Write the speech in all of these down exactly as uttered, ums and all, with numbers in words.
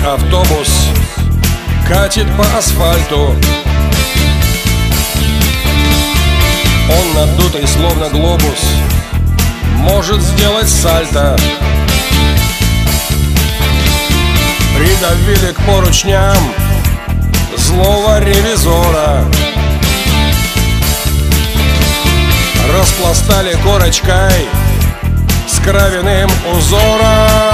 автобус катит по асфальту. Он надутый, словно глобус, может сделать сальто. Придавили к поручням злого ревизора. Распластали корочкой с кровяным узором.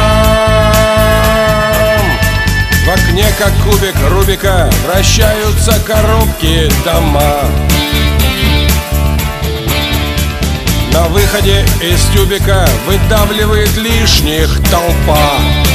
В окне, как кубик Рубика, вращаются коробки дома. На выходе из тюбика выдавливает лишних толпа.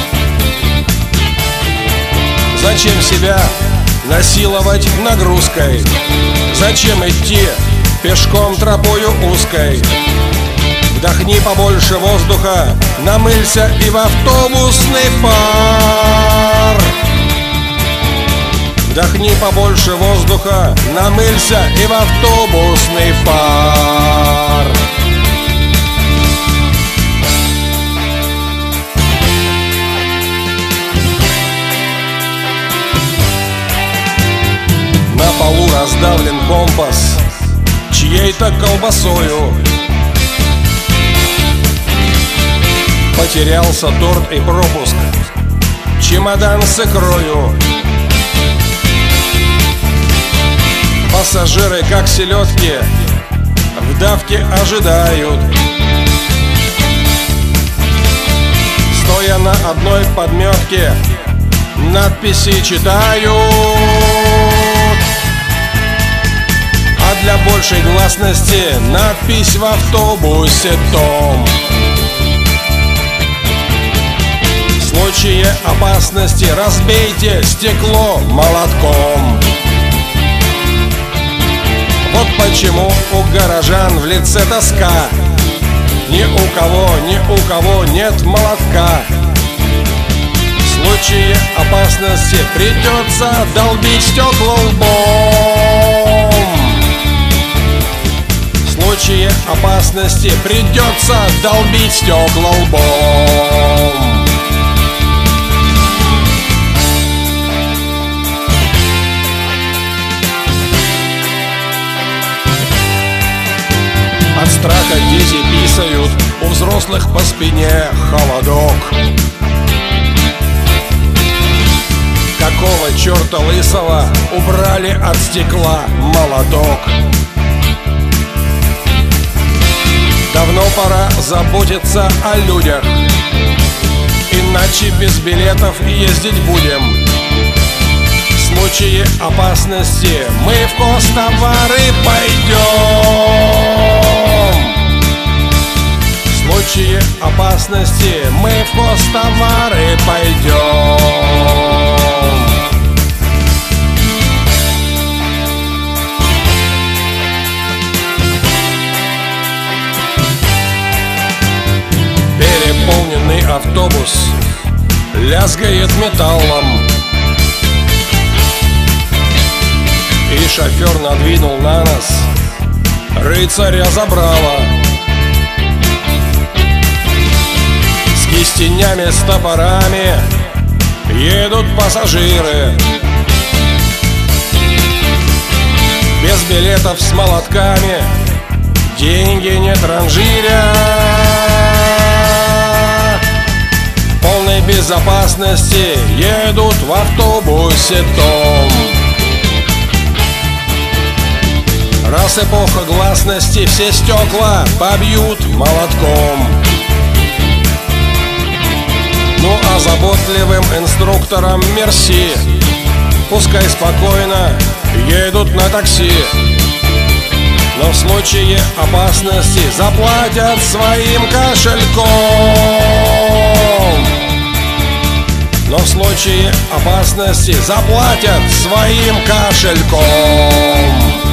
Зачем себя насиловать нагрузкой? Зачем идти пешком тропою узкой? Вдохни побольше воздуха, намылься и в автобусный пар. Вдохни побольше воздуха, намылься и в автобусный пар. На полу раздавлен компас чьей-то колбасою. Потерялся торт и пропуск, чемодан с икрою. Пассажиры, как селедки, в давке ожидают. Стоя на одной подметке, надписи читают. А для большей гласности надпись в автобусе «Том». В случае опасности разбейте стекло молотком. Вот почему у горожан в лице тоска. Ни у кого, ни у кого нет молотка. В случае опасности придется долбить стекла лбом. В случае опасности придется долбить стекла лбом. От страха дети писают, у взрослых по спине холодок. Какого черта лысого убрали от стекла молоток? Давно пора заботиться о людях, иначе без билетов ездить будем. В случае опасности мы в Костовары пойдем. В случае опасности мы в Костовары пойдем. Переполненный автобус лязгает металлом, и шофер надвинул на нас рыцаря забрала. С кистенями, с топорами едут пассажиры. Без билетов, с молотками, деньги не транжиря. В полной безопасности едут в автобусе «Том». Раз эпоха гласности, все стекла побьют молотком. Ну а заботливым инструкторам мерси, пускай спокойно едут на такси. Но в случае опасности заплатят своим кошельком. Но в случае опасности заплатят своим кошельком.